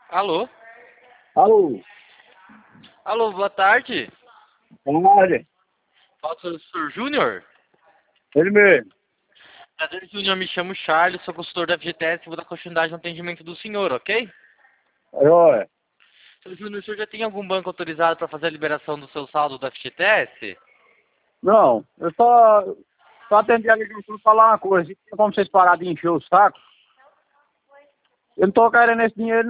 Alô? Alô, Alô, boa tarde. olha, Fala com o Sr. Júnior. ele mesmo. Prazer, Júnior, me chamo Charles, sou consultor da FGTS e vou dar continuidade no atendimento do senhor, ok? Olha, Sr. Júnior, o senhor já tem algum banco autorizado para fazer a liberação do seu saldo da FGTS? não, eu só atendi a ligação pra falar uma coisa. Tem como vocês pararem de encher o saco? Eu não tô querendo esse dinheiro,